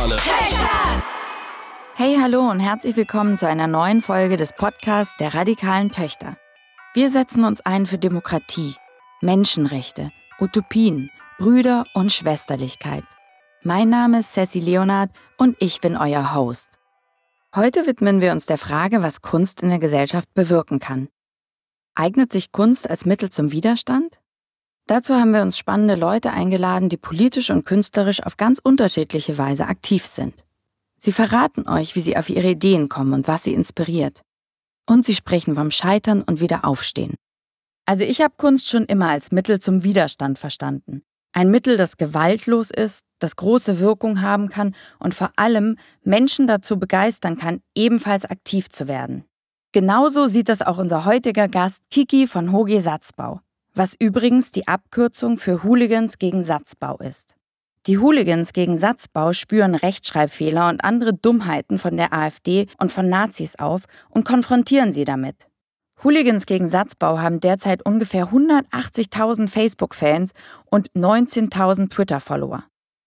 Töchter. Hey, hallo und herzlich willkommen zu einer neuen Folge des Podcasts der radikalen Töchter. Wir setzen uns ein für Demokratie, Menschenrechte, Utopien, Brüder- und Schwesterlichkeit. Mein Name ist Sassy Leonard und ich bin euer Host. Heute widmen wir uns der Frage, was Kunst in der Gesellschaft bewirken kann. Eignet sich Kunst als Mittel zum Widerstand? Dazu haben wir uns spannende Leute eingeladen, die politisch und künstlerisch auf ganz unterschiedliche Weise aktiv sind. Sie verraten euch, wie sie auf ihre Ideen kommen und was sie inspiriert. Und sie sprechen vom Scheitern und Wiederaufstehen. Also ich habe Kunst schon immer als Mittel zum Widerstand verstanden. Ein Mittel, das gewaltlos ist, das große Wirkung haben kann und vor allem Menschen dazu begeistern kann, ebenfalls aktiv zu werden. Genauso sieht das auch unser heutiger Gast Kiki von HOG Satzbau, was übrigens die Abkürzung für Hooligans gegen Satzbau ist. Die Hooligans gegen Satzbau spüren Rechtschreibfehler und andere Dummheiten von der AfD und von Nazis auf und konfrontieren sie damit. Hooligans gegen Satzbau haben derzeit ungefähr 180.000 Facebook-Fans und 19.000 Twitter-Follower.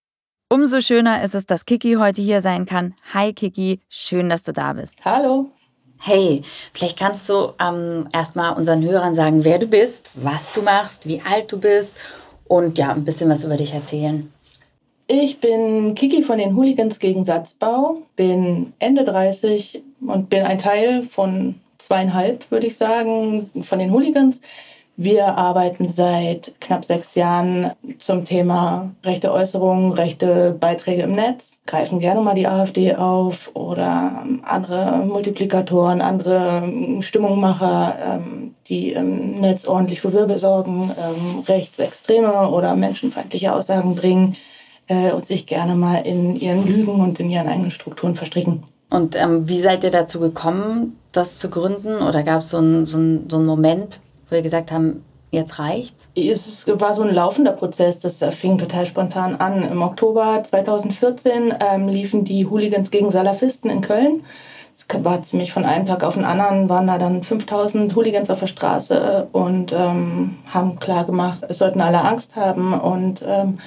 Umso schöner ist es, dass Kiki heute hier sein kann. Hi Kiki, schön, dass du da bist. Hallo. Hey, vielleicht kannst du erstmal unseren Hörern sagen, wer du bist, was du machst, wie alt du bist und ja, ein bisschen was über dich erzählen. Ich bin Kiki von den Hooligans gegen Satzbau, bin Ende 30 und bin ein Teil von 2,5, würde ich sagen, von den Hooligans. Wir arbeiten seit knapp 6 Jahren zum Thema rechte Äußerungen, rechte Beiträge im Netz, greifen gerne mal die AfD auf oder andere Multiplikatoren, andere Stimmungsmacher, die im Netz ordentlich für Wirbel sorgen, rechtsextreme oder menschenfeindliche Aussagen bringen und sich gerne mal in ihren Lügen und in ihren eigenen Strukturen verstricken. Und wie seid ihr dazu gekommen, das zu gründen? Oder gab es so einen Moment, wo wir gesagt haben, jetzt reicht's? Es war so ein laufender Prozess, das fing total spontan an. Im Oktober 2014 liefen die Hooligans gegen Salafisten in Köln. Es war ziemlich von einem Tag auf den anderen, waren da dann 5.000 Hooligans auf der Straße und haben klar gemacht, es sollten alle Angst haben und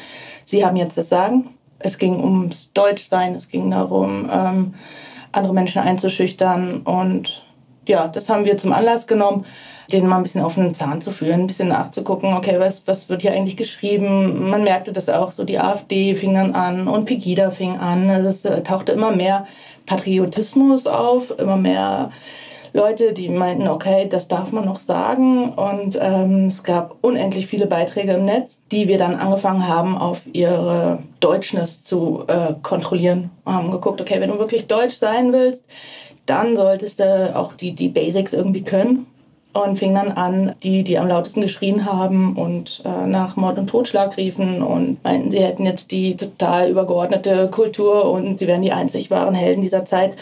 sie haben jetzt das Sagen. Es ging ums Deutschsein, es ging darum, andere Menschen einzuschüchtern und ja, das haben wir zum Anlass genommen, denen mal ein bisschen auf den Zahn zu führen, ein bisschen nachzugucken, okay, was wird hier eigentlich geschrieben? Man merkte das auch, so die AfD fing dann an und Pegida fing an. Also es tauchte immer mehr Patriotismus auf, immer mehr Leute, die meinten, okay, das darf man noch sagen. Und es gab unendlich viele Beiträge im Netz, die wir dann angefangen haben, auf ihre Deutschness zu kontrollieren. Wir haben geguckt, okay, wenn du wirklich deutsch sein willst, dann solltest du auch die Basics irgendwie können. Und fing dann an, die am lautesten geschrien haben und nach Mord und Totschlag riefen und meinten, sie hätten jetzt die total übergeordnete Kultur und sie wären die einzig wahren Helden dieser Zeit.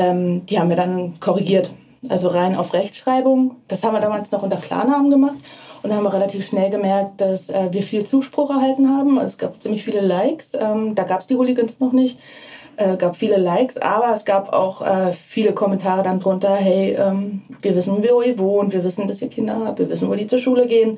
Die haben wir dann korrigiert. Also rein auf Rechtschreibung. Das haben wir damals noch unter Klarnamen gemacht. Und dann haben wir relativ schnell gemerkt, dass wir viel Zuspruch erhalten haben. Es gab ziemlich viele Likes. Da gab es die Hooligans noch nicht. Gab viele Likes, aber es gab auch viele Kommentare dann drunter, hey, wir wissen, wo ihr wohnt, wir wissen, dass ihr Kinder habt, wir wissen, wo die zur Schule gehen.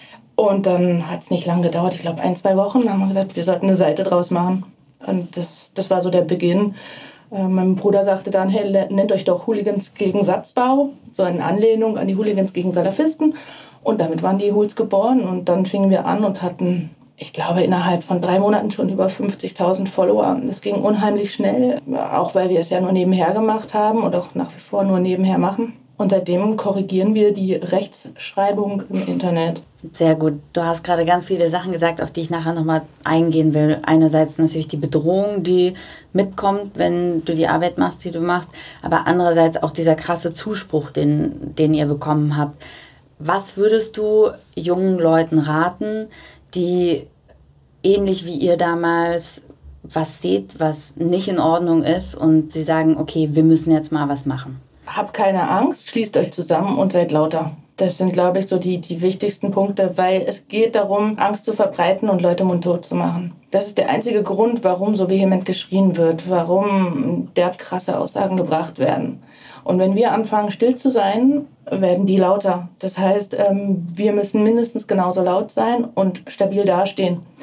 Und dann hat es nicht lange gedauert, ich glaube 1-2 Wochen, dann haben wir gesagt, wir sollten eine Seite draus machen. Und das war so der Beginn. Mein Bruder sagte dann, hey, nennt euch doch Hooligans gegen Satzbau, so in Anlehnung an die Hooligans gegen Salafisten. Und damit waren die Hools geboren und dann fingen wir an und hatten, ich glaube, innerhalb von 3 Monaten schon über 50.000 Follower. Das ging unheimlich schnell, auch weil wir es ja nur nebenher gemacht haben und auch nach wie vor nur nebenher machen. Und seitdem korrigieren wir die Rechtschreibung im Internet. Sehr gut. Du hast gerade ganz viele Sachen gesagt, auf die ich nachher nochmal eingehen will. Einerseits natürlich die Bedrohung, die mitkommt, wenn du die Arbeit machst, die du machst. Aber andererseits auch dieser krasse Zuspruch, den ihr bekommen habt. Was würdest du jungen Leuten raten, die ähnlich wie ihr damals was seht, was nicht in Ordnung ist und sie sagen, okay, wir müssen jetzt mal was machen? Habt keine Angst, schließt euch zusammen und seid lauter. Das sind, glaube ich, so die wichtigsten Punkte, weil es geht darum, Angst zu verbreiten und Leute mundtot zu machen. Das ist der einzige Grund, warum so vehement geschrien wird, warum derart krasse Aussagen gebracht werden. Und wenn wir anfangen, still zu sein, werden die lauter. Das heißt, wir müssen mindestens genauso laut sein und stabil dastehen.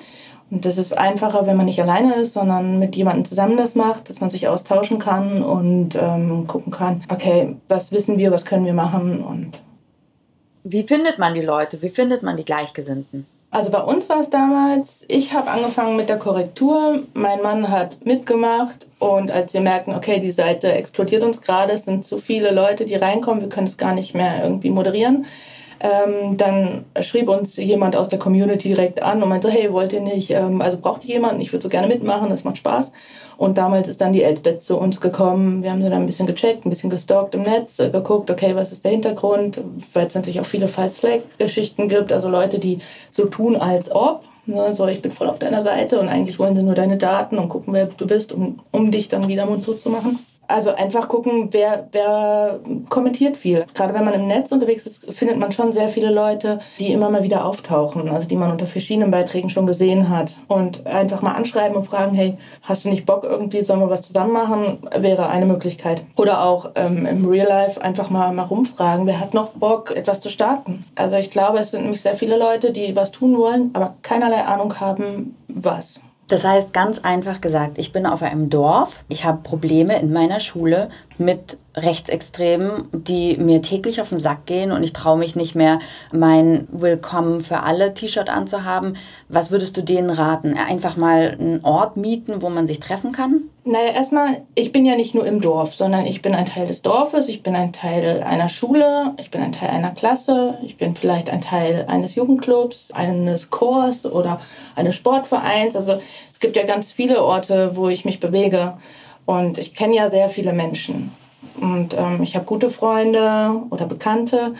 Und das ist einfacher, wenn man nicht alleine ist, sondern mit jemandem zusammen das macht, dass man sich austauschen kann und gucken kann, okay, was wissen wir, was können wir machen. Und wie findet man die Leute? Wie findet man die Gleichgesinnten? Also bei uns war es damals, ich habe angefangen mit der Korrektur, mein Mann hat mitgemacht und als wir merkten, okay, die Seite explodiert uns gerade, es sind zu viele Leute, die reinkommen, wir können es gar nicht mehr irgendwie moderieren, dann schrieb uns jemand aus der Community direkt an und meinte, hey, wollt ihr nicht, also braucht ihr jemanden, ich würde so gerne mitmachen, das macht Spaß. Und damals ist dann die Elsbeth zu uns gekommen. Wir haben sie dann ein bisschen gecheckt, ein bisschen gestalkt im Netz, geguckt, okay, was ist der Hintergrund, weil es natürlich auch viele False-Flag-Geschichten gibt, also Leute, die so tun, als ob. Ne, so, ich bin voll auf deiner Seite und eigentlich wollen sie nur deine Daten und gucken, wer du bist, um dich dann wieder mundtot zu machen. Also einfach gucken, wer kommentiert viel. Gerade wenn man im Netz unterwegs ist, findet man schon sehr viele Leute, die immer mal wieder auftauchen, also die man unter verschiedenen Beiträgen schon gesehen hat. Und einfach mal anschreiben und fragen, hey, hast du nicht Bock irgendwie, sollen wir was zusammen machen? Wäre eine Möglichkeit. Oder auch im Real Life einfach mal rumfragen, wer hat noch Bock, etwas zu starten? Also ich glaube, es sind nämlich sehr viele Leute, die was tun wollen, aber keinerlei Ahnung haben, was. Das heißt, ganz einfach gesagt, ich bin auf einem Dorf, ich habe Probleme in meiner Schule mit Rechtsextremen, die mir täglich auf den Sack gehen und ich traue mich nicht mehr, mein Willkommen für alle T-Shirt anzuhaben. Was würdest du denen raten? Einfach mal einen Ort mieten, wo man sich treffen kann? Naja, erstmal, ich bin ja nicht nur im Dorf, sondern ich bin ein Teil des Dorfes, ich bin ein Teil einer Schule, ich bin ein Teil einer Klasse, ich bin vielleicht ein Teil eines Jugendclubs, eines Chors oder eines Sportvereins. Also es gibt ja ganz viele Orte, wo ich mich bewege und ich kenne ja sehr viele Menschen. Und ich habe gute Freunde oder Bekannte.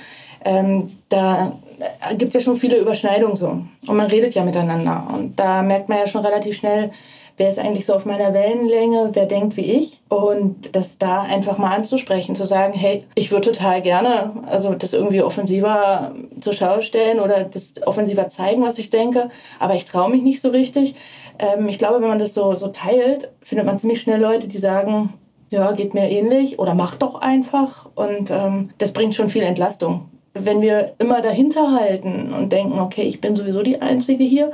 Da gibt es ja schon viele Überschneidungen so. Und man redet ja miteinander. Und da merkt man ja schon relativ schnell, wer ist eigentlich so auf meiner Wellenlänge, wer denkt wie ich. Und das da einfach mal anzusprechen, zu sagen, hey, ich würde total gerne also das irgendwie offensiver zur Schau stellen oder das offensiver zeigen, was ich denke. Aber ich traue mich nicht so richtig. Ich glaube, wenn man das so teilt, findet man ziemlich schnell Leute, die sagen, ja, geht mir ähnlich oder mach doch einfach. Und das bringt schon viel Entlastung. Wenn wir immer dahinter halten und denken, okay, ich bin sowieso die Einzige hier,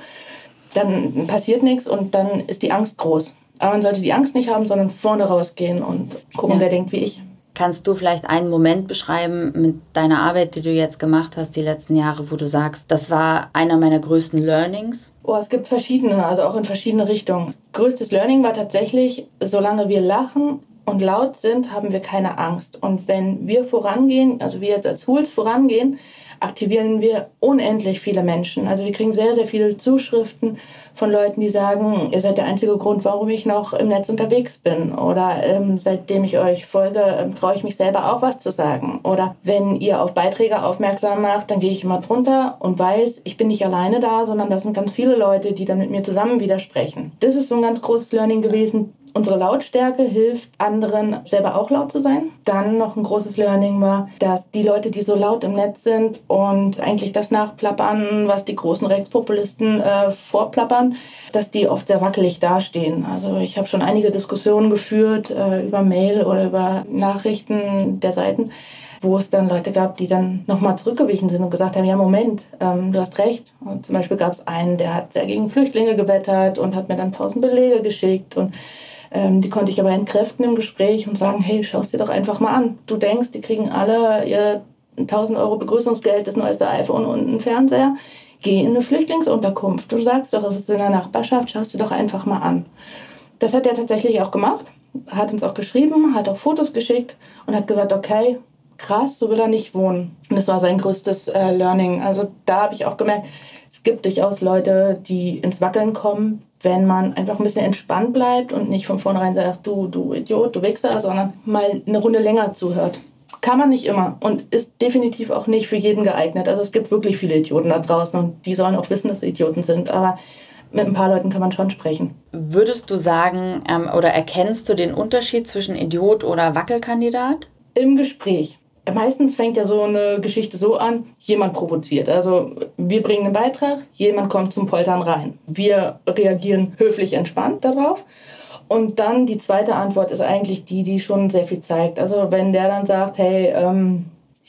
dann passiert nichts und dann ist die Angst groß. Aber man sollte die Angst nicht haben, sondern vorne rausgehen und gucken, wer denkt wie ich. Kannst du vielleicht einen Moment beschreiben mit deiner Arbeit, die du jetzt gemacht hast, die letzten Jahre, wo du sagst, das war einer meiner größten Learnings? Oh, es gibt verschiedene, also auch in verschiedene Richtungen. Größtes Learning war tatsächlich, solange wir lachen und laut sind, haben wir keine Angst. Und wenn wir vorangehen, also wir jetzt als Hools vorangehen, aktivieren wir unendlich viele Menschen. Also wir kriegen sehr, sehr viele Zuschriften von Leuten, die sagen, ihr seid der einzige Grund, warum ich noch im Netz unterwegs bin. Oder seitdem ich euch folge, traue ich mich selber auch was zu sagen. Oder wenn ihr auf Beiträge aufmerksam macht, dann gehe ich immer drunter und weiß, ich bin nicht alleine da, sondern das sind ganz viele Leute, die dann mit mir zusammen widersprechen. Das ist so ein ganz großes Learning gewesen. Unsere Lautstärke hilft anderen, selber auch laut zu sein. Dann noch ein großes Learning war, dass die Leute, die so laut im Netz sind und eigentlich das nachplappern, was die großen Rechtspopulisten vorplappern, dass die oft sehr wackelig dastehen. Also ich habe schon einige Diskussionen geführt über Mail oder über Nachrichten der Seiten, wo es dann Leute gab, die dann nochmal zurückgewichen sind und gesagt haben, ja Moment, du hast recht. Und zum Beispiel gab es einen, der hat sehr gegen Flüchtlinge gewettert und hat mir dann 1000 Belege geschickt und die konnte ich aber entkräften im Gespräch und sagen, hey, schau es dir doch einfach mal an. Du denkst, die kriegen alle ihr 1.000 € Begrüßungsgeld, das neueste iPhone und einen Fernseher. Geh in eine Flüchtlingsunterkunft. Du sagst doch, es ist in der Nachbarschaft, schau es dir doch einfach mal an. Das hat er tatsächlich auch gemacht, hat uns auch geschrieben, hat auch Fotos geschickt und hat gesagt, okay, krass, so will er nicht wohnen. Und das war sein größtes Learning. Also da habe ich auch gemerkt, es gibt durchaus Leute, die ins Wackeln kommen, wenn man einfach ein bisschen entspannt bleibt und nicht von vornherein sagt, du Idiot, du Wichser, sondern mal eine Runde länger zuhört. Kann man nicht immer und ist definitiv auch nicht für jeden geeignet. Also es gibt wirklich viele Idioten da draußen und die sollen auch wissen, dass sie Idioten sind. Aber mit ein paar Leuten kann man schon sprechen. Würdest du sagen oder erkennst du den Unterschied zwischen Idiot oder Wackelkandidat? Im Gespräch. Meistens fängt ja so eine Geschichte so an, jemand provoziert. Also wir bringen einen Beitrag, jemand kommt zum Poltern rein. Wir reagieren höflich entspannt darauf. Und dann die zweite Antwort ist eigentlich die schon sehr viel zeigt. Also wenn der dann sagt, hey,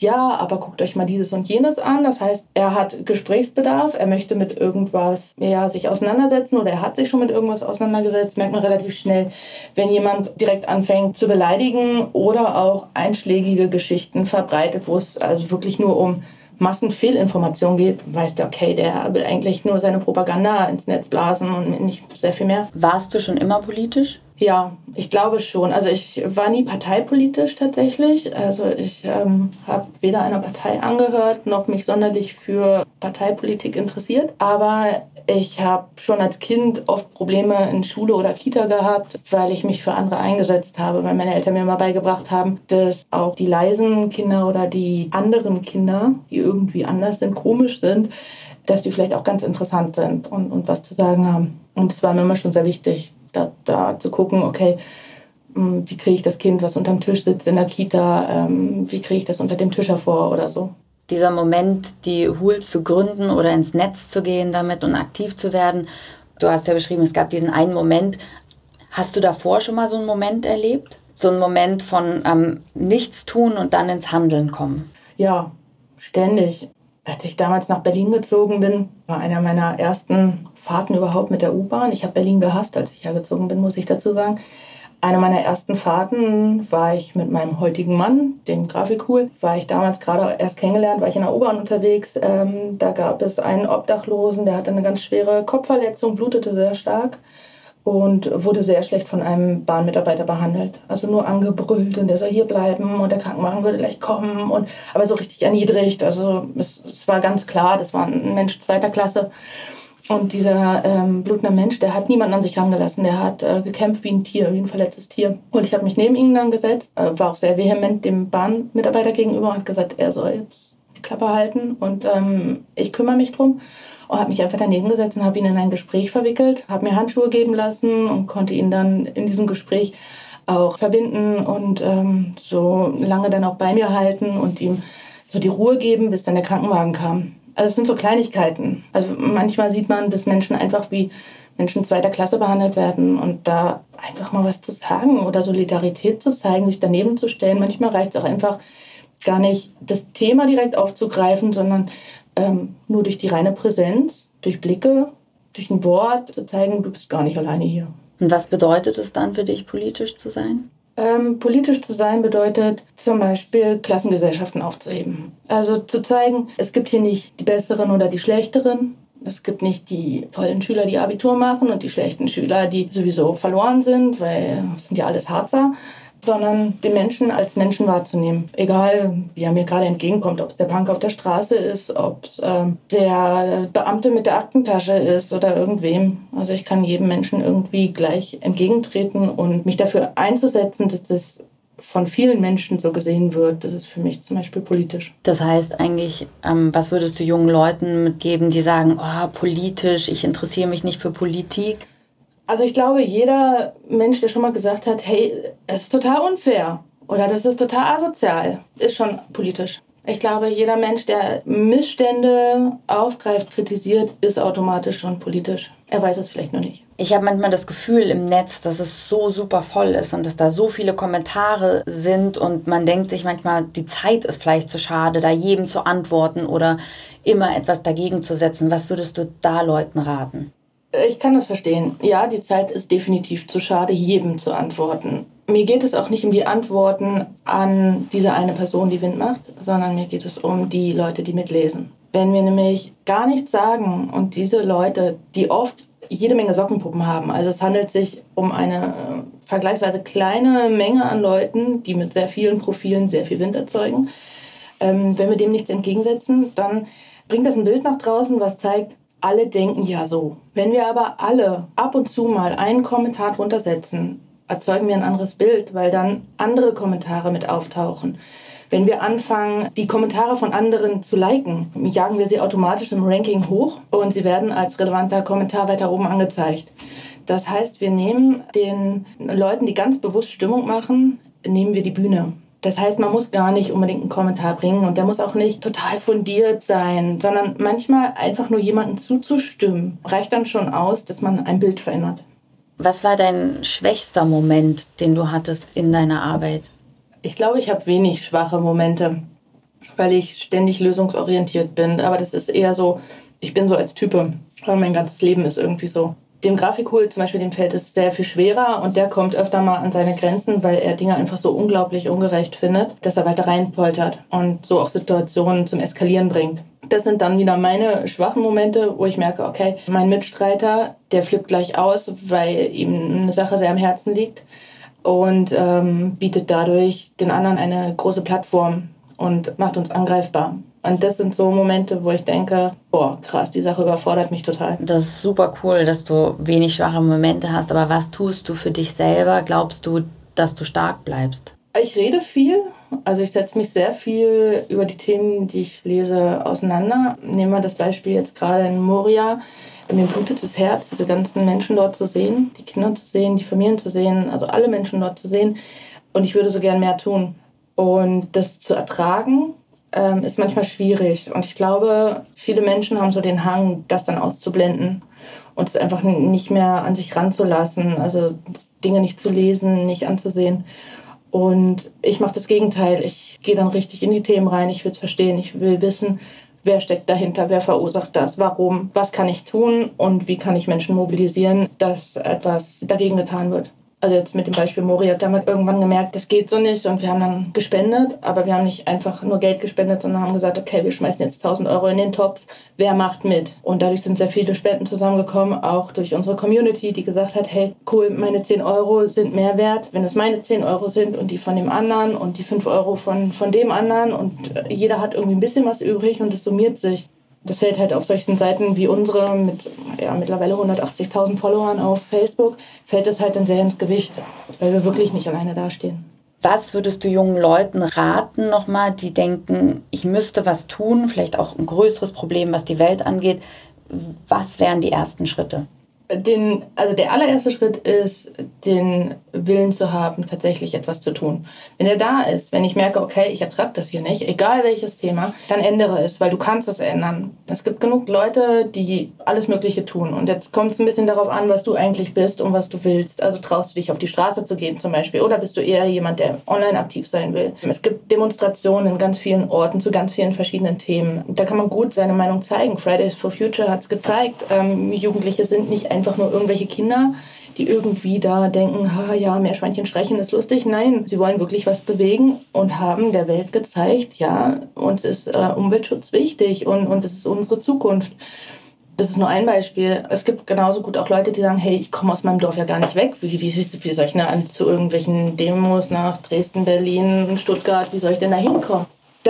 ja, aber guckt euch mal dieses und jenes an. Das heißt, er hat Gesprächsbedarf, er möchte mit irgendwas sich auseinandersetzen oder er hat sich schon mit irgendwas auseinandergesetzt, merkt man relativ schnell, wenn jemand direkt anfängt zu beleidigen oder auch einschlägige Geschichten verbreitet, wo es also wirklich nur um Massenfehlinformation geht, weiß der, okay, der will eigentlich nur seine Propaganda ins Netz blasen und nicht sehr viel mehr. Warst du schon immer politisch? Ja, ich glaube schon. Also ich war nie parteipolitisch tatsächlich. Also ich habe weder einer Partei angehört, noch mich sonderlich für Parteipolitik interessiert. Aber ich habe schon als Kind oft Probleme in Schule oder Kita gehabt, weil ich mich für andere eingesetzt habe, weil meine Eltern mir mal beigebracht haben, dass auch die leisen Kinder oder die anderen Kinder, die irgendwie anders sind, komisch sind, dass die vielleicht auch ganz interessant sind und was zu sagen haben. Und das war mir immer schon sehr wichtig, da zu gucken, okay, wie kriege ich das Kind, was unterm Tisch sitzt in der Kita, wie kriege ich das unter dem Tisch hervor oder so. Dieser Moment, die Hul zu gründen oder ins Netz zu gehen damit und aktiv zu werden, du hast ja beschrieben, es gab diesen einen Moment. Hast du davor schon mal so einen Moment erlebt? So einen Moment von nichts tun und dann ins Handeln kommen? Ja, ständig. Als ich damals nach Berlin gezogen bin, war einer meiner ersten Fahrten überhaupt mit der U-Bahn. Ich habe Berlin gehasst, als ich hergezogen bin, muss ich dazu sagen. Eine meiner ersten Fahrten war ich mit meinem heutigen Mann, dem Grafikhul. War ich damals gerade erst kennengelernt, war ich in der U-Bahn unterwegs. Da gab es einen Obdachlosen, der hatte eine ganz schwere Kopfverletzung, blutete sehr stark und wurde sehr schlecht von einem Bahnmitarbeiter behandelt. Also nur angebrüllt und der soll hier bleiben und der Krankenwagen würde gleich kommen. Aber so richtig erniedrigt. Also es war ganz klar, das war ein Mensch zweiter Klasse. Und dieser blutende Mensch, der hat niemanden an sich rangelassen. Der hat gekämpft wie ein Tier, wie ein verletztes Tier. Und ich habe mich neben ihn dann gesetzt, war auch sehr vehement dem Bahnmitarbeiter gegenüber und hat gesagt, er soll jetzt die Klappe halten und ich kümmere mich drum. Und habe mich einfach daneben gesetzt und habe ihn in ein Gespräch verwickelt, habe mir Handschuhe geben lassen und konnte ihn dann in diesem Gespräch auch verbinden und so lange dann auch bei mir halten und ihm so die Ruhe geben, bis dann der Krankenwagen kam. Also es sind so Kleinigkeiten. Also manchmal sieht man, dass Menschen einfach wie Menschen zweiter Klasse behandelt werden und da einfach mal was zu sagen oder Solidarität zu zeigen, sich daneben zu stellen. Manchmal reicht es auch einfach gar nicht, das Thema direkt aufzugreifen, sondern nur durch die reine Präsenz, durch Blicke, durch ein Wort zu zeigen, du bist gar nicht alleine hier. Und was bedeutet es dann für dich, politisch zu sein? Politisch zu sein bedeutet zum Beispiel Klassengesellschaften aufzuheben. Also zu zeigen, es gibt hier nicht die Besseren oder die Schlechteren. Es gibt nicht die tollen Schüler, die Abitur machen und die schlechten Schüler, die sowieso verloren sind, weil das sind ja alles Harzer, sondern den Menschen als Menschen wahrzunehmen. Egal, wie er mir gerade entgegenkommt, ob es der Punk auf der Straße ist, ob es der Beamte mit der Aktentasche ist oder irgendwem. Also ich kann jedem Menschen irgendwie gleich entgegentreten und mich dafür einzusetzen, dass das von vielen Menschen so gesehen wird. Das ist für mich zum Beispiel politisch. Das heißt eigentlich, was würdest du jungen Leuten mitgeben, die sagen, oh, politisch, ich interessiere mich nicht für Politik? Also ich glaube, jeder Mensch, der schon mal gesagt hat, hey, es ist total unfair oder das ist total asozial, ist schon politisch. Ich glaube, jeder Mensch, der Missstände aufgreift, kritisiert, ist automatisch schon politisch. Er weiß es vielleicht nur nicht. Ich habe manchmal das Gefühl im Netz, dass es so super voll ist und dass da so viele Kommentare sind und man denkt sich manchmal, die Zeit ist vielleicht zu schade, da jedem zu antworten oder immer etwas dagegen zu setzen. Was würdest du da Leuten raten? Ich kann das verstehen. Ja, die Zeit ist definitiv zu schade, jedem zu antworten. Mir geht es auch nicht um die Antworten an diese eine Person, die Wind macht, sondern mir geht es um die Leute, die mitlesen. Wenn wir nämlich gar nichts sagen und diese Leute, die oft jede Menge Sockenpuppen haben, also es handelt sich um eine vergleichsweise kleine Menge an Leuten, die mit sehr vielen Profilen sehr viel Wind erzeugen, wenn wir dem nichts entgegensetzen, dann bringt das ein Bild nach draußen, was zeigt, alle denken ja so. Wenn wir aber alle ab und zu mal einen Kommentar drunter setzen, erzeugen wir ein anderes Bild, weil dann andere Kommentare mit auftauchen. Wenn wir anfangen, die Kommentare von anderen zu liken, jagen wir sie automatisch im Ranking hoch und sie werden als relevanter Kommentar weiter oben angezeigt. Das heißt, wir nehmen den Leuten, die ganz bewusst Stimmung machen, nehmen wir die Bühne. Das heißt, man muss gar nicht unbedingt einen Kommentar bringen und der muss auch nicht total fundiert sein, sondern manchmal einfach nur jemandem zuzustimmen, reicht dann schon aus, dass man ein Bild verändert. Was war dein schwächster Moment, den du hattest in deiner Arbeit? Ich glaube, ich habe wenig schwache Momente. weil ich ständig lösungsorientiert bin. Aber das ist eher so, ich bin so als Type, weil mein ganzes Leben ist irgendwie so. Dem Grafikhool zum Beispiel, dem fällt es sehr viel schwerer und der kommt öfter mal an seine Grenzen, weil er Dinge einfach so unglaublich ungerecht findet, dass er weiter reinpoltert und so auch Situationen zum Eskalieren bringt. Das sind dann wieder meine schwachen Momente, wo ich merke, okay, mein Mitstreiter, der flippt gleich aus, weil ihm eine Sache sehr am Herzen liegt und bietet dadurch den anderen eine große Plattform und macht uns angreifbar. Und das sind so Momente, wo ich denke, boah, krass, die Sache überfordert mich total. Das ist super cool, dass du wenig schwache Momente hast. Aber was tust du für dich selber? Glaubst du, dass du stark bleibst? Ich rede viel. Also ich setze mich sehr viel über die Themen, die ich lese, auseinander. Nehmen wir das Beispiel jetzt gerade in Moria. Mir blutet das Herz, diese ganzen Menschen dort zu sehen, die Kinder zu sehen, die Familien zu sehen, also alle Menschen dort zu sehen. Und ich würde so gern mehr tun. Und das zu ertragen, ist manchmal schwierig. Und ich glaube, viele Menschen haben so den Hang, das dann auszublenden und es einfach nicht mehr an sich ranzulassen. Also Dinge nicht zu lesen, nicht anzusehen. Und ich mache das Gegenteil. Ich gehe dann richtig in die Themen rein. Ich will es verstehen. Ich will wissen, wer steckt dahinter, wer verursacht das, warum, was kann ich tun und wie kann ich Menschen mobilisieren, dass etwas dagegen getan wird. Also jetzt mit dem Beispiel Moria, da haben wir irgendwann gemerkt, das geht so nicht und wir haben dann gespendet, aber wir haben nicht einfach nur Geld gespendet, sondern haben gesagt, okay, wir schmeißen jetzt 1.000 Euro in den Topf, wer macht mit? Und dadurch sind sehr viele Spenden zusammengekommen, auch durch unsere Community, die gesagt hat, hey, cool, meine 10 Euro sind mehr wert, wenn es meine 10 Euro sind und die von dem anderen und die 5 Euro von dem anderen und jeder hat irgendwie ein bisschen was übrig und es summiert sich. Das fällt halt auf solchen Seiten wie unsere mit mittlerweile 180.000 Followern auf Facebook, fällt das halt dann sehr ins Gewicht, weil wir wirklich nicht alleine dastehen. Was würdest du jungen Leuten raten nochmal, die denken, ich müsste was tun, vielleicht auch ein größeres Problem, was die Welt angeht? Was wären die ersten Schritte? Der allererste Schritt ist, den Willen zu haben, tatsächlich etwas zu tun. Wenn er da ist, wenn ich merke, okay, ich ertrage das hier nicht, egal welches Thema, dann ändere es, weil du kannst es ändern. Es gibt genug Leute, die alles Mögliche tun. Und jetzt kommt es ein bisschen darauf an, was du eigentlich bist und was du willst. Also traust du dich auf die Straße zu gehen zum Beispiel oder bist du eher jemand, der online aktiv sein will. Es gibt Demonstrationen in ganz vielen Orten zu ganz vielen verschiedenen Themen. Da kann man gut seine Meinung zeigen. Fridays for Future hat es gezeigt. Jugendliche sind nicht einfach nur irgendwelche Kinder, die irgendwie da denken, ja, Meerschweinchen streichen ist lustig. Nein, sie wollen wirklich was bewegen und haben der Welt gezeigt, ja, uns ist Umweltschutz wichtig und es ist unsere Zukunft. Das ist nur ein Beispiel. Es gibt genauso gut auch Leute, die sagen, hey, ich komme aus meinem Dorf ja gar nicht weg. Wie soll ich denn zu irgendwelchen Demos nach Dresden, Berlin, Stuttgart, wie soll ich denn da hinkommen?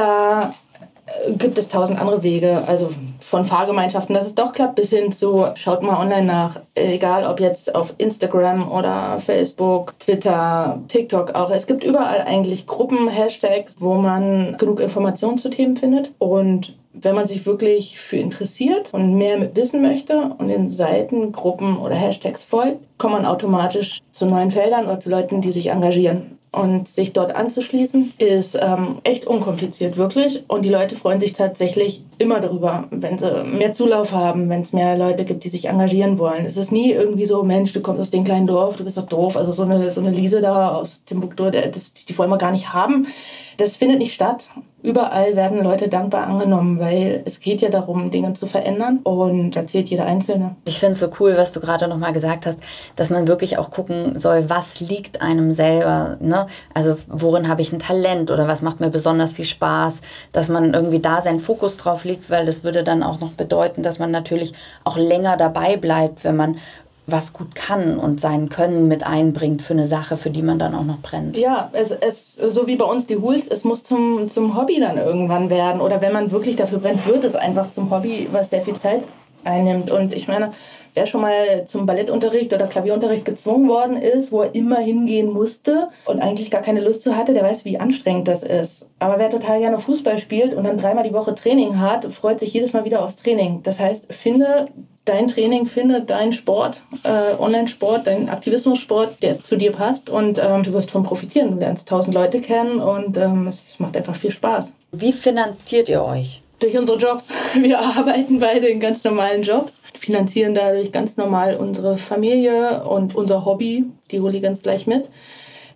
Da gibt es 1000 andere Wege, also von Fahrgemeinschaften, dass es doch klappt, bis hin zu, schaut mal online nach, egal ob jetzt auf Instagram oder Facebook, Twitter, TikTok auch. Es gibt überall eigentlich Gruppen, Hashtags, wo man genug Informationen zu Themen findet. Und wenn man sich wirklich für interessiert und mehr wissen möchte und den Seiten, Gruppen oder Hashtags folgt, kommt man automatisch zu neuen Feldern oder zu Leuten, die sich engagieren. Und sich dort anzuschließen, ist echt unkompliziert, wirklich. Und die Leute freuen sich tatsächlich immer darüber, wenn sie mehr Zulauf haben, wenn es mehr Leute gibt, die sich engagieren wollen. Es ist nie irgendwie so, Mensch, du kommst aus dem kleinen Dorf, du bist doch doof. Also so eine Lise da aus Timbuktu, die wollen wir gar nicht haben. Das findet nicht statt. Überall werden Leute dankbar angenommen, weil es geht ja darum, Dinge zu verändern und da zählt jeder Einzelne. Ich finde es so cool, was du gerade nochmal gesagt hast, dass man wirklich auch gucken soll, was liegt einem selber, ne? Also worin habe ich ein Talent oder was macht mir besonders viel Spaß, dass man irgendwie da seinen Fokus drauf legt, weil das würde dann auch noch bedeuten, dass man natürlich auch länger dabei bleibt, wenn man was gut kann und sein Können mit einbringt für eine Sache, für die man dann auch noch brennt. Ja, es so wie bei uns die Hools, es muss zum Hobby dann irgendwann werden. Oder wenn man wirklich dafür brennt, wird es einfach zum Hobby, was sehr viel Zeit einnimmt. Und ich meine, wer schon mal zum Ballettunterricht oder Klavierunterricht gezwungen worden ist, wo er immer hingehen musste und eigentlich gar keine Lust zu hatte, der weiß, wie anstrengend das ist. Aber wer total gerne Fußball spielt und dann 3-mal die Woche Training hat, freut sich jedes Mal wieder aufs Training. Das heißt, finde dein Training, finde deinen Sport, Online-Sport, deinen Aktivismussport, der zu dir passt und du wirst davon profitieren. Du lernst 1000 Leute kennen und es macht einfach viel Spaß. Wie finanziert ihr euch? Durch unsere Jobs. Wir arbeiten beide in ganz normalen Jobs, finanzieren dadurch ganz normal unsere Familie und unser Hobby, die Hooligans, gleich mit.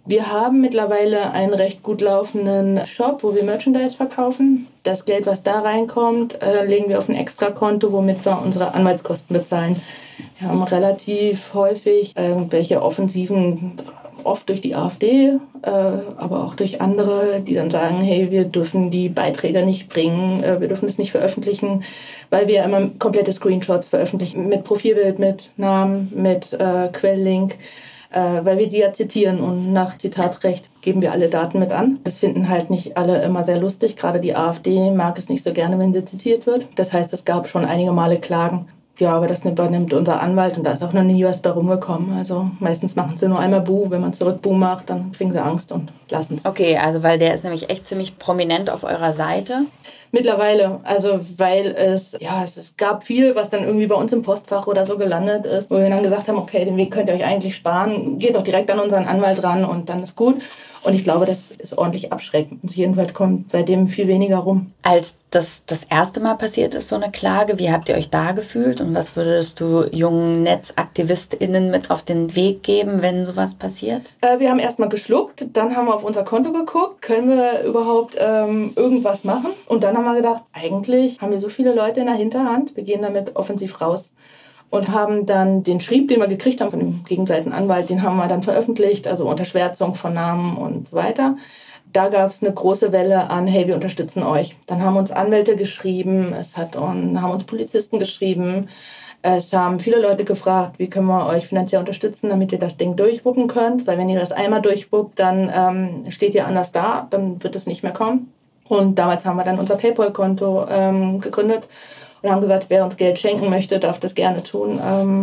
Wir haben mittlerweile einen recht gut laufenden Shop, wo wir Merchandise verkaufen. Das Geld, was da reinkommt, legen wir auf ein Extrakonto, womit wir unsere Anwaltskosten bezahlen. Wir haben relativ häufig irgendwelche Offensiven, oft durch die AfD, aber auch durch andere, die dann sagen, hey, wir dürfen die Beiträge nicht bringen, wir dürfen es nicht veröffentlichen, weil wir immer komplette Screenshots veröffentlichen mit Profilbild, mit Namen, mit Quelllink, weil wir die ja zitieren und nach Zitatrecht geben wir alle Daten mit an. Das finden halt nicht alle immer sehr lustig. Gerade die AfD mag es nicht so gerne, wenn sie zitiert wird. Das heißt, es gab schon einige Male Klagen. Ja, aber das übernimmt unser Anwalt und da ist auch noch nie was bei rumgekommen. Also meistens machen sie nur einmal Buh. Wenn man zurück Buh macht, dann kriegen sie Angst und lassen es. Okay, also weil der ist nämlich echt ziemlich prominent auf eurer Seite. Mittlerweile, also weil es gab viel, was dann irgendwie bei uns im Postfach oder so gelandet ist, wo wir dann gesagt haben, okay, den Weg könnt ihr euch eigentlich sparen, geht doch direkt an unseren Anwalt ran und dann ist gut. Und ich glaube, das ist ordentlich abschreckend. Jedenfalls kommt seitdem viel weniger rum. Als das erste Mal passiert ist, so eine Klage, wie habt ihr euch da gefühlt und was würdest du jungen NetzaktivistInnen mit auf den Weg geben, wenn sowas passiert? Wir haben erstmal geschluckt, dann haben wir auf unser Konto geguckt, können wir überhaupt irgendwas machen? Und dann haben wir gedacht, eigentlich haben wir so viele Leute in der Hinterhand, wir gehen damit offensiv raus. Und haben dann den Schrieb, den wir gekriegt haben von dem Gegenseitenanwalt, den haben wir dann veröffentlicht, also unter Schwärzung von Namen und so weiter. Da gab es eine große Welle an, hey, wir unterstützen euch. Dann haben uns Anwälte geschrieben, haben uns Polizisten geschrieben. Es haben viele Leute gefragt, wie können wir euch finanziell unterstützen, damit ihr das Ding durchwuppen könnt. Weil wenn ihr das einmal durchwuppt, dann steht ihr anders da, dann wird es nicht mehr kommen. Und damals haben wir dann unser PayPal-Konto gegründet. Und haben gesagt, wer uns Geld schenken möchte, darf das gerne tun.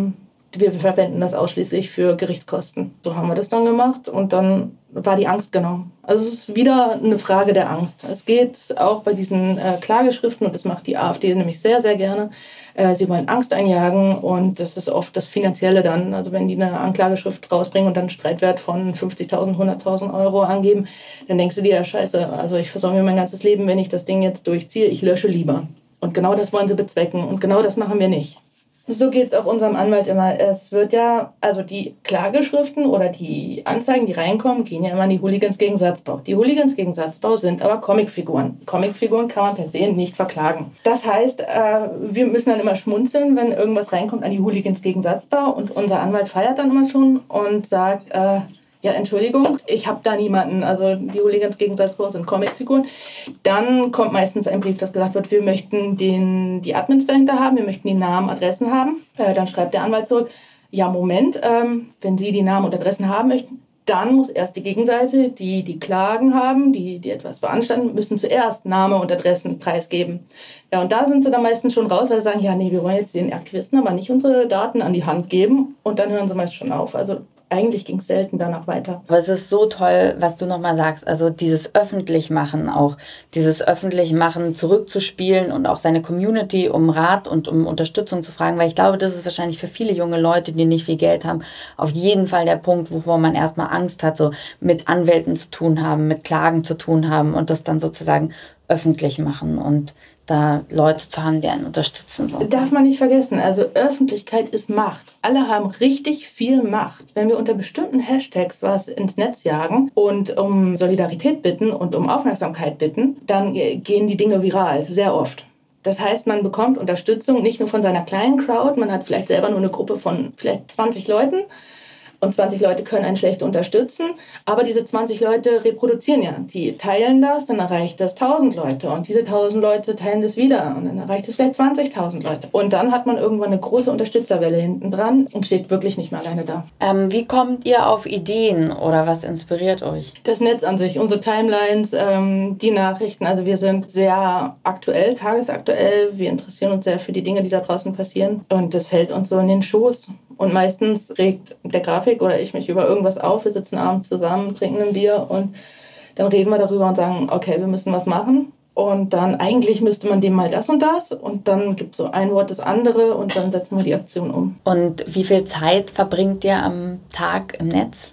Wir verwenden das ausschließlich für Gerichtskosten. So haben wir das dann gemacht und dann war die Angst genommen. Also es ist wieder eine Frage der Angst. Es geht auch bei diesen Klageschriften, und das macht die AfD nämlich sehr, sehr gerne. Sie wollen Angst einjagen und das ist oft das Finanzielle dann. Also wenn die eine Anklageschrift rausbringen und dann einen Streitwert von 50.000, 100.000 Euro angeben, dann denkst du dir, ja scheiße, also ich versorge mir mein ganzes Leben, wenn ich das Ding jetzt durchziehe, ich lösche lieber. Und genau das wollen sie bezwecken und genau das machen wir nicht. So geht es auch unserem Anwalt immer. Es wird ja, also die Klageschriften oder die Anzeigen, die reinkommen, gehen ja immer an die Hooligans gegen Satzbau. Die Hooligans gegen Satzbau sind aber Comicfiguren. Comicfiguren kann man per se nicht verklagen. Das heißt, wir müssen dann immer schmunzeln, wenn irgendwas reinkommt an die Hooligans gegen Satzbau und unser Anwalt feiert dann immer schon und sagt, ja, Entschuldigung, ich habe da niemanden. Also die Hooligans gegen Satzbau sind Comicfiguren. Dann kommt meistens ein Brief, dass gesagt wird, wir möchten die Admins dahinter haben, wir möchten die Namen, Adressen haben. Dann schreibt der Anwalt zurück, ja Moment, wenn Sie die Namen und Adressen haben möchten, dann muss erst die Gegenseite, die Klagen haben, die etwas beanstanden, müssen zuerst Name und Adressen preisgeben. Ja, und da sind sie dann meistens schon raus, weil sie sagen, ja, nee, wir wollen jetzt den Aktivisten aber nicht unsere Daten an die Hand geben. Und dann hören sie meist schon auf. Also eigentlich ging es selten danach weiter. Aber es ist so toll, was du nochmal sagst, also dieses Öffentlichmachen auch, dieses Öffentlichmachen zurückzuspielen und auch seine Community um Rat und um Unterstützung zu fragen, weil ich glaube, das ist wahrscheinlich für viele junge Leute, die nicht viel Geld haben, auf jeden Fall der Punkt, wovor man erstmal Angst hat, so mit Anwälten zu tun haben, mit Klagen zu tun haben und das dann sozusagen öffentlich machen und da Leute zu haben, die einen unterstützen. So. Darf man nicht vergessen, also Öffentlichkeit ist Macht. Alle haben richtig viel Macht. Wenn wir unter bestimmten Hashtags was ins Netz jagen und um Solidarität bitten und um Aufmerksamkeit bitten, dann gehen die Dinge viral, sehr oft. Das heißt, man bekommt Unterstützung nicht nur von seiner kleinen Crowd, man hat vielleicht selber nur eine Gruppe von vielleicht 20 Leuten, und 20 Leute können einen schlecht unterstützen, aber diese 20 Leute reproduzieren ja. Die teilen das, dann erreicht das 1000 Leute und diese 1000 Leute teilen das wieder und dann erreicht es vielleicht 20.000 Leute. Und dann hat man irgendwann eine große Unterstützerwelle hinten dran und steht wirklich nicht mehr alleine da. Wie kommt ihr auf Ideen oder was inspiriert euch? Das Netz an sich, unsere Timelines, die Nachrichten. Also wir sind sehr aktuell, tagesaktuell. Wir interessieren uns sehr für die Dinge, die da draußen passieren und das fällt uns so in den Schoß. Und meistens regt der Grafik oder ich mich über irgendwas auf. Wir sitzen abends zusammen, trinken ein Bier und dann reden wir darüber und sagen, okay, wir müssen was machen. Und dann eigentlich müsste man dem mal das und das. Und dann gibt so ein Wort das andere und dann setzen wir die Aktion um. Und wie viel Zeit verbringt ihr am Tag im Netz?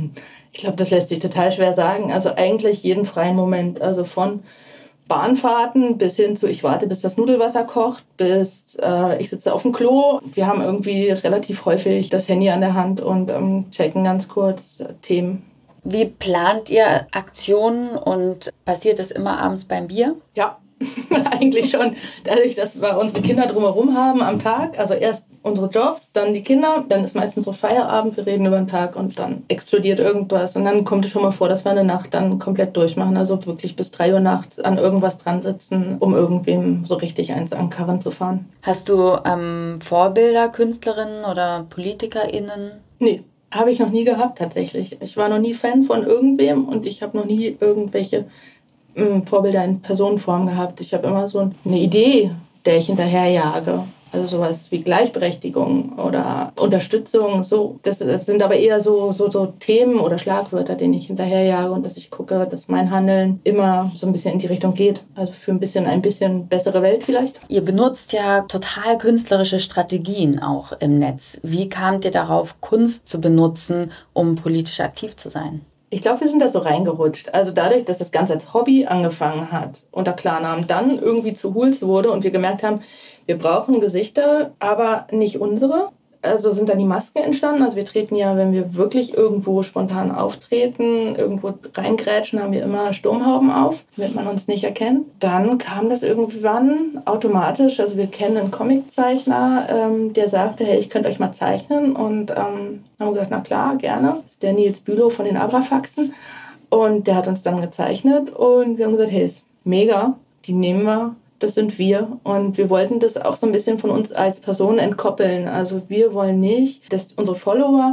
Ich glaube, das lässt sich total schwer sagen. Also eigentlich jeden freien Moment. Also von Bahnfahrten bis hin zu ich warte, bis das Nudelwasser kocht, bis ich sitze auf dem Klo. Wir haben irgendwie relativ häufig das Handy an der Hand und checken ganz kurz Themen. Wie plant ihr Aktionen und passiert das immer abends beim Bier? Ja, eigentlich schon. Dadurch, dass wir unsere Kinder drumherum haben am Tag, also erst unsere Jobs, dann die Kinder, dann ist meistens so Feierabend, wir reden über den Tag und dann explodiert irgendwas. Und dann kommt es schon mal vor, dass wir eine Nacht dann komplett durchmachen, also wirklich bis 3 Uhr nachts an irgendwas dran sitzen, um irgendwem so richtig eins an den Karren zu fahren. Hast du Vorbilder, Künstlerinnen oder PolitikerInnen? Nee. Habe ich noch nie gehabt, tatsächlich. Ich war noch nie Fan von irgendwem und ich habe noch nie irgendwelche Vorbilder in Personenform gehabt. Ich habe immer so eine Idee, der ich hinterherjage. Also sowas wie Gleichberechtigung oder Unterstützung. So. Das sind aber eher so Themen oder Schlagwörter, denen ich hinterherjage und dass ich gucke, dass mein Handeln immer so ein bisschen in die Richtung geht. Also für ein bisschen bessere Welt vielleicht. Ihr benutzt ja total künstlerische Strategien auch im Netz. Wie kamt ihr darauf, Kunst zu benutzen, um politisch aktiv zu sein? Ich glaube, wir sind da so reingerutscht. Also dadurch, dass das Ganze als Hobby angefangen hat, unter Klarnamen, dann irgendwie zu Hools wurde und wir gemerkt haben, wir brauchen Gesichter, aber nicht unsere. Also sind dann die Masken entstanden. Also wir treten ja, wenn wir wirklich irgendwo spontan auftreten, irgendwo reingrätschen, haben wir immer Sturmhauben auf, damit man uns nicht erkennt. Dann kam das irgendwann automatisch. Also wir kennen einen Comiczeichner, der sagte, hey, ich könnte euch mal zeichnen. Und haben gesagt, na klar, gerne. Das ist der Nils Bülow von den Abrafaxen. Und der hat uns dann gezeichnet und wir haben gesagt, hey, ist mega, die nehmen wir. Das sind wir und wir wollten das auch so ein bisschen von uns als Person entkoppeln. Also wir wollen nicht, dass unsere Follower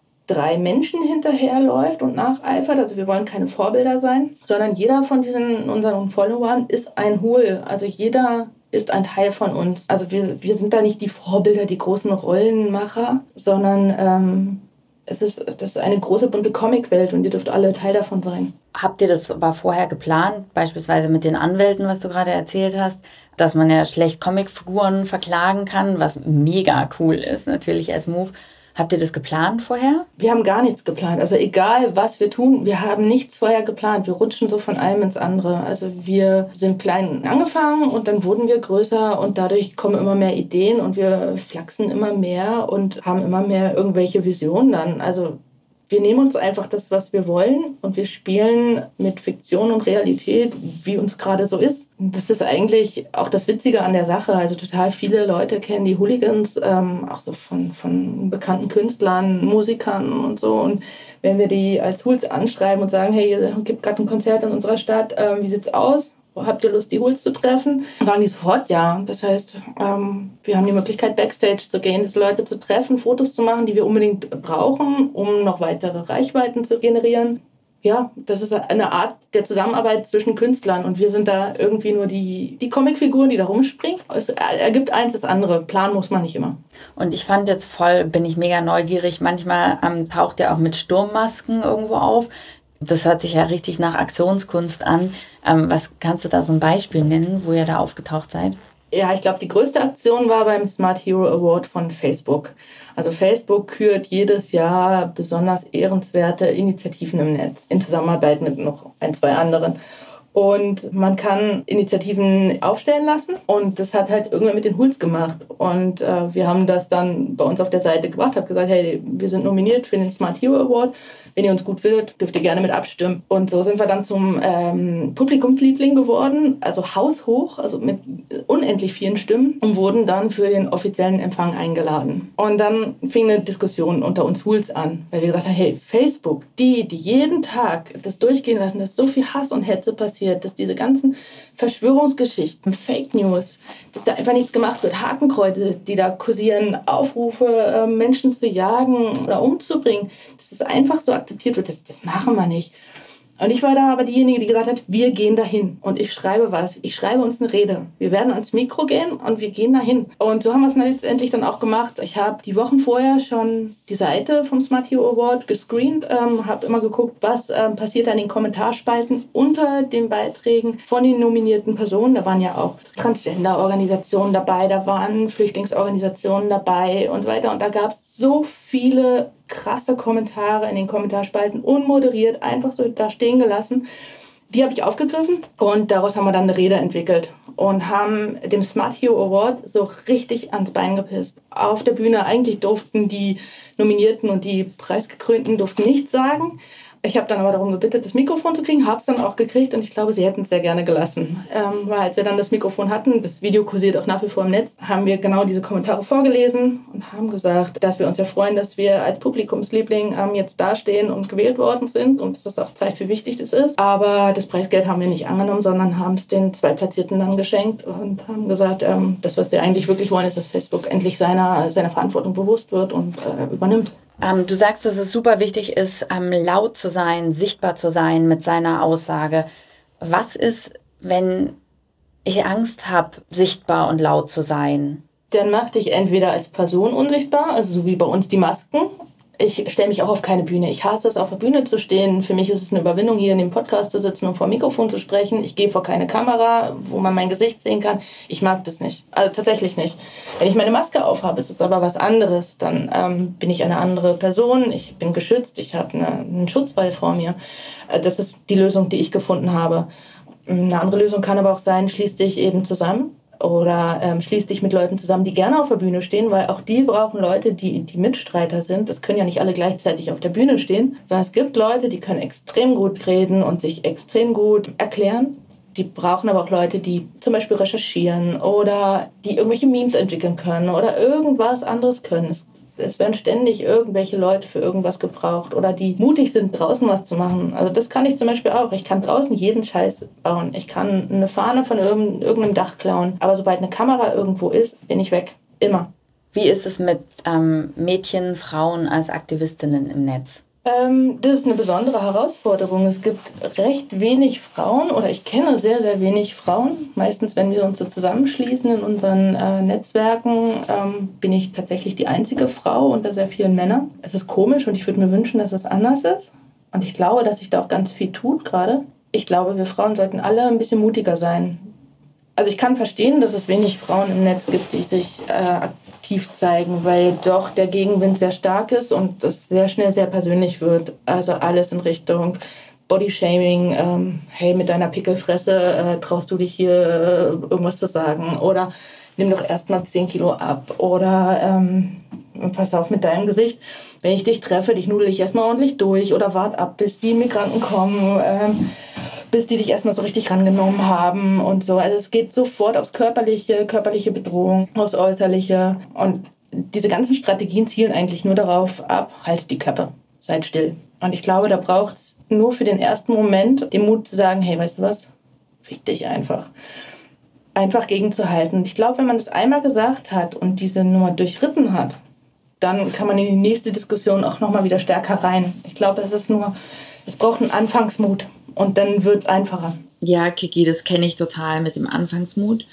3 Menschen hinterherläuft und nacheifert. Also wir wollen keine Vorbilder sein, sondern jeder von unseren Followern ist ein Hool. Also jeder ist ein Teil von uns. Also wir sind da nicht die Vorbilder, die großen Rollenmacher, sondern das ist eine große bunte Comicwelt und ihr dürft alle Teil davon sein. Habt ihr das aber vorher geplant, beispielsweise mit den Anwälten, was du gerade erzählt hast, dass man ja schlecht Comicfiguren verklagen kann, was mega cool ist natürlich als Move. Habt ihr das geplant vorher? Wir haben gar nichts geplant. Also egal, was wir tun, wir haben nichts vorher geplant. Wir rutschen so von einem ins andere. Also wir sind klein angefangen und dann wurden wir größer und dadurch kommen immer mehr Ideen und wir flachsen immer mehr und haben immer mehr irgendwelche Visionen dann. Also wir nehmen uns einfach das, was wir wollen und wir spielen mit Fiktion und Realität, wie uns gerade so ist. Das ist eigentlich auch das Witzige an der Sache. Also total viele Leute kennen die Hooligans, auch so von bekannten Künstlern, Musikern und so. Und wenn wir die als Hools anschreiben und sagen, hey, es gibt gerade ein Konzert in unserer Stadt, wie sieht's aus? Habt ihr Lust, die Hools zu treffen? Sagen die sofort ja. Das heißt, wir haben die Möglichkeit, Backstage zu gehen, diese Leute zu treffen, Fotos zu machen, die wir unbedingt brauchen, um noch weitere Reichweiten zu generieren. Ja, das ist eine Art der Zusammenarbeit zwischen Künstlern und wir sind da irgendwie nur die Comicfiguren, die da rumspringen. Es ergibt eins das andere. Planen muss man nicht immer. Und ich fand jetzt bin ich mega neugierig. Manchmal taucht ihr auch mit Sturmmasken irgendwo auf. Das hört sich ja richtig nach Aktionskunst an. Was kannst du da so ein Beispiel nennen, wo ihr da aufgetaucht seid? Ja, ich glaube, die größte Aktion war beim Smart Hero Award von Facebook. Also Facebook kürt jedes Jahr besonders ehrenswerte Initiativen im Netz in Zusammenarbeit mit noch 1, 2 anderen. Und man kann Initiativen aufstellen lassen und das hat halt irgendwer mit den Hools gemacht. Und wir haben das dann bei uns auf der Seite gebracht, haben gesagt, hey, wir sind nominiert für den Smart Hero Award. Wenn ihr uns gut findet, dürft ihr gerne mit abstimmen. Und so sind wir dann zum Publikumsliebling geworden, also haushoch, also mit unendlich vielen Stimmen und wurden dann für den offiziellen Empfang eingeladen. Und dann fing eine Diskussion unter uns Hools an, weil wir gesagt haben, hey, Facebook, die jeden Tag das durchgehen lassen, dass so viel Hass und Hetze passiert, dass diese ganzen Verschwörungsgeschichten, Fake News, dass da einfach nichts gemacht wird, Hakenkreuze, die da kursieren, Aufrufe, Menschen zu jagen oder umzubringen, dass das einfach so akzeptiert wird, das machen wir nicht. Und ich war da aber diejenige, die gesagt hat, wir gehen dahin und ich schreibe was. Ich schreibe uns eine Rede. Wir werden ans Mikro gehen und wir gehen dahin. Und so haben wir es letztendlich dann auch gemacht. Ich habe die Wochen vorher schon die Seite vom Smart Hero Award gescreent, habe immer geguckt, was passiert in den Kommentarspalten unter den Beiträgen von den nominierten Personen. Da waren ja auch Transgender-Organisationen dabei, da waren Flüchtlingsorganisationen dabei und so weiter. Und da gab es so viele krasse Kommentare in den Kommentarspalten, unmoderiert, einfach so da stehen gelassen. Die habe ich aufgegriffen und daraus haben wir dann eine Rede entwickelt und haben dem Smart Hero Award so richtig ans Bein gepisst. Auf der Bühne eigentlich durften die Nominierten und die Preisgekrönten durften nichts sagen. Ich habe dann aber darum gebeten, das Mikrofon zu kriegen, habe es dann auch gekriegt und ich glaube, sie hätten es sehr gerne gelassen. Weil als wir dann das Mikrofon hatten, das Video kursiert auch nach wie vor im Netz, haben wir genau diese Kommentare vorgelesen und haben gesagt, dass wir uns ja freuen, dass wir als Publikumsliebling jetzt dastehen und gewählt worden sind und dass das auch zeigt, wie wichtig das ist. Aber das Preisgeld haben wir nicht angenommen, sondern haben es den 2 Platzierten dann geschenkt und haben gesagt, das, was wir eigentlich wirklich wollen, ist, dass Facebook endlich seiner Verantwortung bewusst wird und übernimmt. Du sagst, dass es super wichtig ist, laut zu sein, sichtbar zu sein mit seiner Aussage. Was ist, wenn ich Angst habe, sichtbar und laut zu sein? Dann mach dich entweder als Person unsichtbar, also so wie bei uns die Masken. Ich stelle mich auch auf keine Bühne. Ich hasse es, auf der Bühne zu stehen. Für mich ist es eine Überwindung, hier in dem Podcast zu sitzen und vor dem Mikrofon zu sprechen. Ich gehe vor keine Kamera, wo man mein Gesicht sehen kann. Ich mag das nicht. Also tatsächlich nicht. Wenn ich meine Maske aufhabe, ist es aber was anderes. Dann bin ich eine andere Person. Ich bin geschützt. Ich habe einen Schutzwall vor mir. Das ist die Lösung, die ich gefunden habe. Eine andere Lösung kann aber auch sein, schließ dich eben zusammen. Oder schließ dich mit Leuten zusammen, die gerne auf der Bühne stehen, weil auch die brauchen Leute, die Mitstreiter sind. Das können ja nicht alle gleichzeitig auf der Bühne stehen, sondern es gibt Leute, die können extrem gut reden und sich extrem gut erklären. Die brauchen aber auch Leute, die zum Beispiel recherchieren oder die irgendwelche Memes entwickeln können oder irgendwas anderes können. Es werden ständig irgendwelche Leute für irgendwas gebraucht oder die mutig sind, draußen was zu machen. Also das kann ich zum Beispiel auch. Ich kann draußen jeden Scheiß bauen. Ich kann eine Fahne von irgendeinem Dach klauen. Aber sobald eine Kamera irgendwo ist, bin ich weg. Immer. Wie ist es mit Mädchen, Frauen als Aktivistinnen im Netz? Das ist eine besondere Herausforderung. Es gibt recht wenig Frauen oder ich kenne sehr, sehr wenig Frauen. Meistens, wenn wir uns so zusammenschließen in unseren Netzwerken, bin ich tatsächlich die einzige Frau unter sehr vielen Männern. Es ist komisch und ich würde mir wünschen, dass es anders ist. Und ich glaube, dass sich da auch ganz viel tut gerade. Ich glaube, wir Frauen sollten alle ein bisschen mutiger sein. Also ich kann verstehen, dass es wenig Frauen im Netz gibt, die sich aktiv zeigen, weil doch der Gegenwind sehr stark ist und das sehr schnell sehr persönlich wird. Also alles in Richtung Bodyshaming, hey, mit deiner Pickelfresse traust du dich hier irgendwas zu sagen oder nimm doch erst mal 10 Kilo ab oder pass auf mit deinem Gesicht. Wenn ich dich treffe, dich nudel ich erstmal ordentlich durch oder wart ab, bis die Migranten kommen, bis die dich erstmal so richtig rangenommen haben und so. Also es geht sofort aufs körperliche Bedrohung, aufs Äußerliche. Und diese ganzen Strategien zielen eigentlich nur darauf ab, halt die Klappe, seid still. Und ich glaube, da braucht es nur für den ersten Moment den Mut zu sagen, hey, weißt du was, fick dich einfach. Einfach gegenzuhalten. Und ich glaube, wenn man das einmal gesagt hat und diese Nummer durchritten hat, dann kann man in die nächste Diskussion auch nochmal wieder stärker rein. Ich glaube, es braucht einen Anfangsmut. Und dann wird es einfacher. Ja, Kiki, das kenne ich total mit dem Anfangsmut.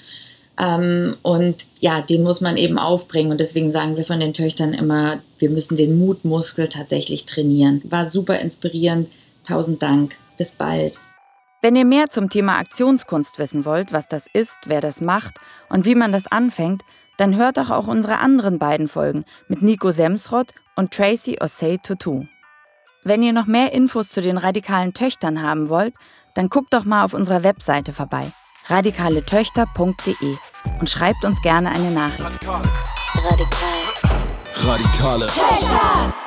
Und ja, den muss man eben aufbringen. Und deswegen sagen wir von den Töchtern immer, wir müssen den Mutmuskel tatsächlich trainieren. War super inspirierend. 1000 Dank. Bis bald. Wenn ihr mehr zum Thema Aktionskunst wissen wollt, was das ist, wer das macht und wie man das anfängt, dann hört doch auch unsere anderen beiden Folgen mit Nico Semsrott und Tracy Osei-Tutu. Wenn ihr noch mehr Infos zu den radikalen Töchtern haben wollt, dann guckt doch mal auf unserer Webseite vorbei, radikaletöchter.de und schreibt uns gerne eine Nachricht. Radikale Töchter.